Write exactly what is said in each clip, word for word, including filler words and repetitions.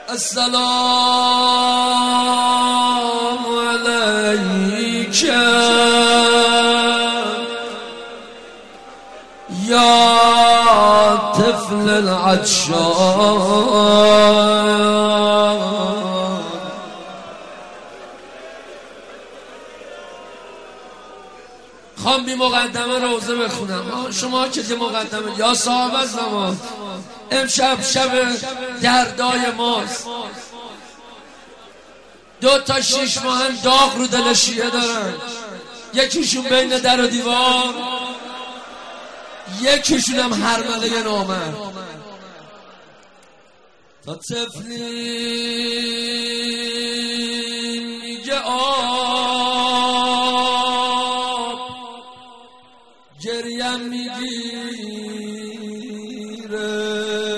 السلام عليك يا طفل العطشان. خواهم بی مقدمه روزه بخونم. شما که یه مقدمه یا صاحب زمان، امشب شب دردای ماست. دو تا شیش ماهن داغ رو دل شیعه دارن، یکیشون بین در و دیوار، یکیشون هم هرمله نامرد. تا طفلی میگه آب گریم میگیره.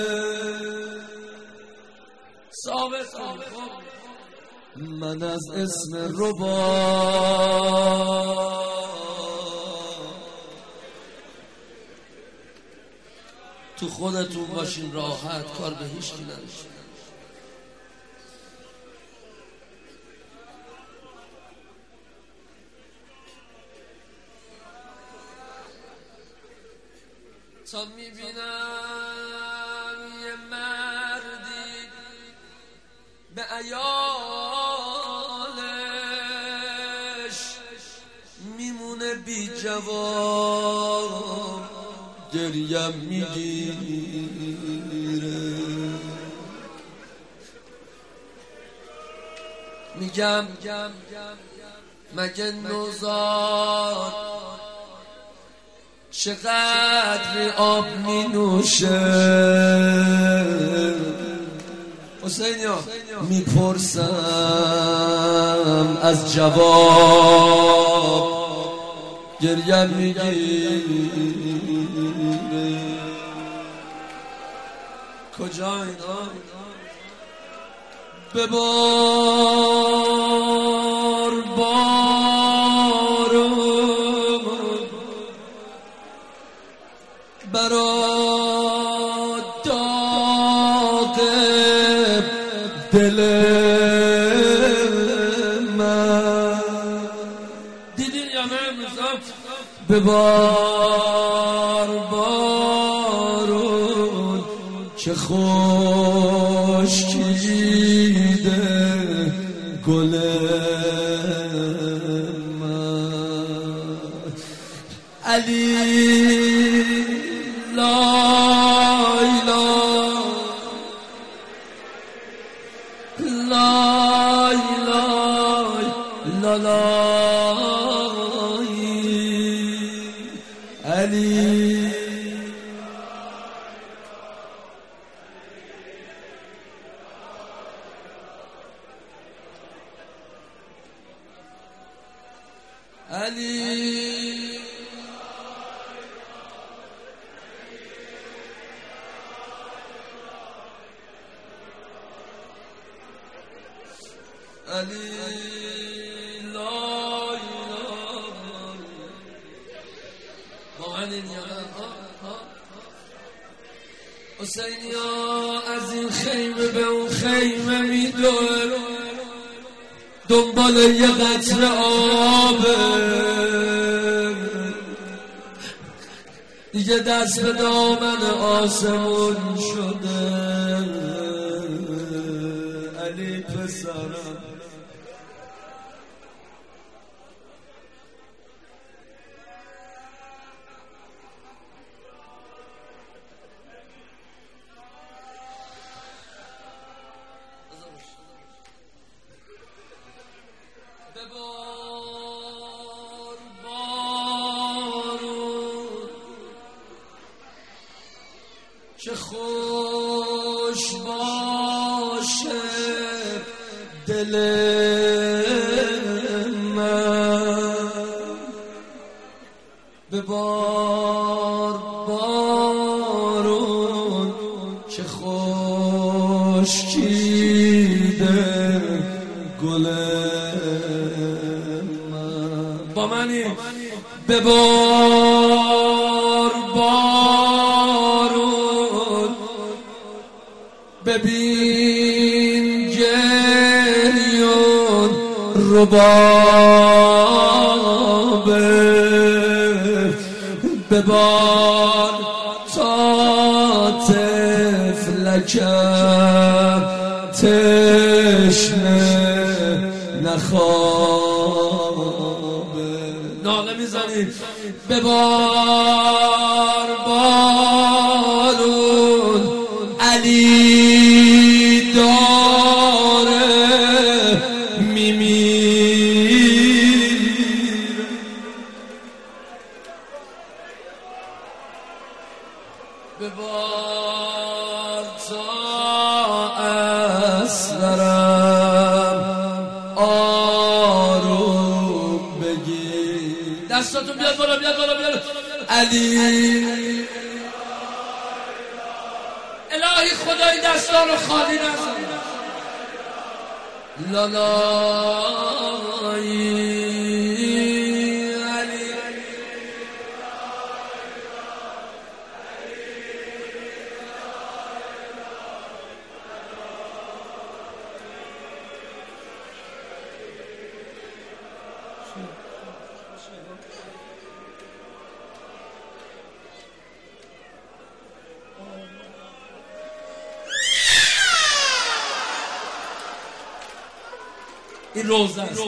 ثابت من از اسم رباب تو خودتون باشین، راحت، کار به هیچ کی نداشتین. تا میبینم یه مردی به عیالش میمونه بی جواب، گریم میگیره. میگم مگه نوزاد چقدر آب می نوشه؟ حسینیا میپرسم از جواب، گریم میگیره. کجا اینا؟ ببار بارون برا داغ دل من. دیدین یا نه؟ ببار بارون چه خشکیده گل من. علی لای لای لای لای لای علی. علی علی لای لای. واقعا این یادم حسینیا از این خیمه به اون خیمه میدور، دنبال یه قطره آبه. دیگه دست به دامن آسمون شده. علی پسرم ببار بارون چه خوش باشه دل من. ببار بارون چه خشکیده گل من. با منی ببار بارون ببین رباب ببار تا طفلکم تشنه نخوابه. ناله میزنید ببار بارون علی داره میمیره. ببار تا اصغرم آروم بگیر. دستاتون بیاد بالا بیاد بالا بیاد. علی الهی خدای دستان رو خالی نزن. لالایی علی این روزه است.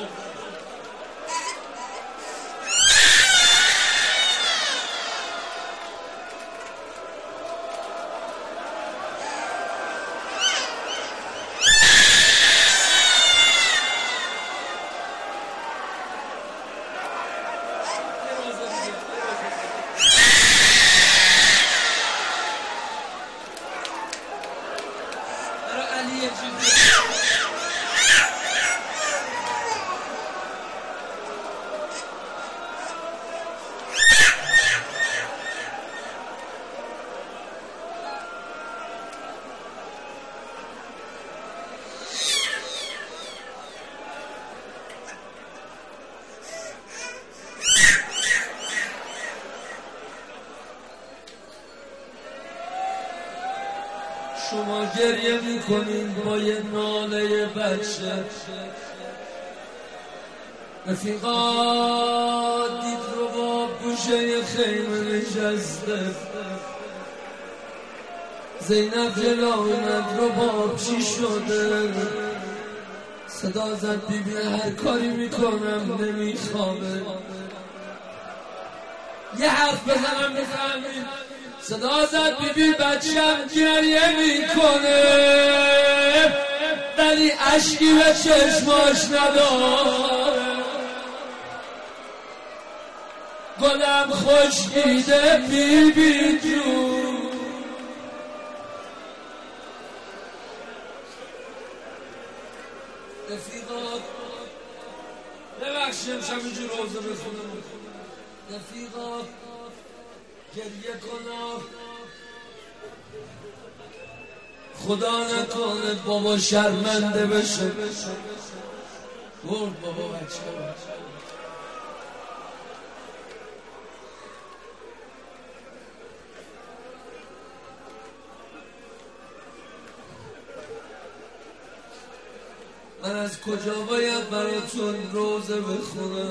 شما گریه میکنین با یه ناله بچه. رفیقا دید رو با گوشه خیمه نشسته. زینب جلو اومد رو باب چی شده؟ صدا زد بی بی هر کاری میکنم نمیخوابه. یه حرف بزنم میفهمید. صدا زد بی بی بچم گریه میکنه ولی اشکی به چشماش نداره. گلم خوش دیده بی بی جون. رفیقا ببخشیم شب اینجور روزه بخونم. رفیقا گریه کنم خدا نکنه بابا شرمنده بشه. برد بابا بچه من از کجا باید براتون روزه بخونم؟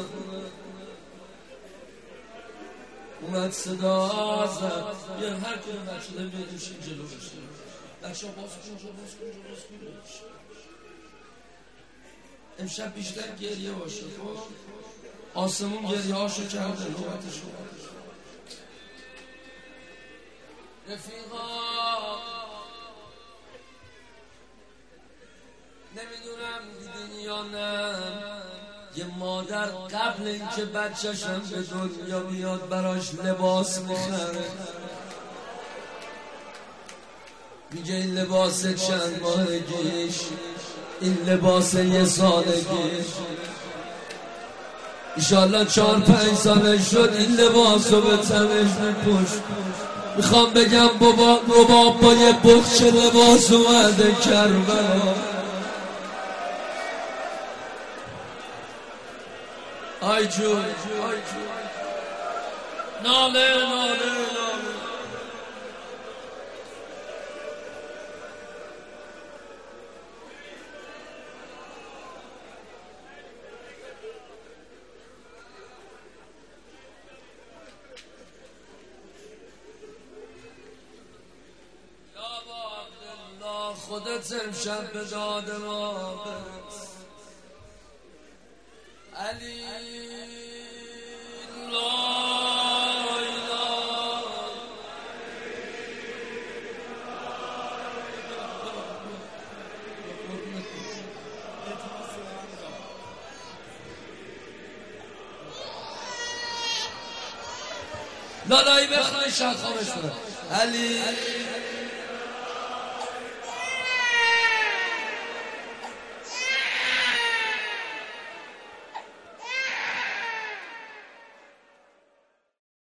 اومد صدا زد یه هر کنه بچه ده بیدوشین جلو بشه. بچه ها باز کن باز کن باز کن. امشب بیشتر گریه باشه. خب آسمون گریه هاشو کرده نوبتشو. رفیقا نمیدونم دیدین یا نه یه مادر قبل اینکه بچه‌شم به دنیا بیاد براش لباس میخره. میگه این لباس چند ماهگیش، این لباس یه سالگیش، ایشالله چهار پنج ساله شد این لباس رو به تنش میپوشت. میخوام بگم بابا رباب با یه بخچه لباس اومده کربلا. آی جون ناله ناله ناله. خودت امشب به داد ما برس علی لا لالایی بخواه شد خوابش برد علی